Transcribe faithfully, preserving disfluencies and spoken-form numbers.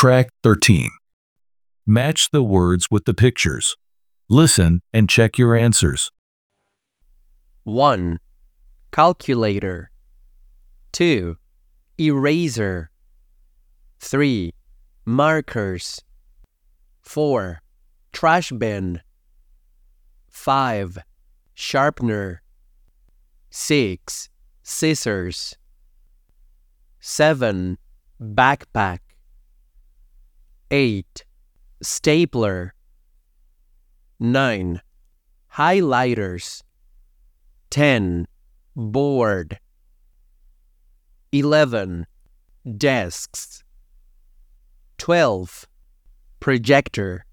Track thirteen. Match the words with the pictures. Listen and check your answers. one. Calculator. two. Eraser. three. Markers. four. Trash bin. five. Sharpener. six. Scissors. seven. Backpack. eight. Stapler. nine. Highlighters. ten. Board. eleven. Desks. twelve. Projector.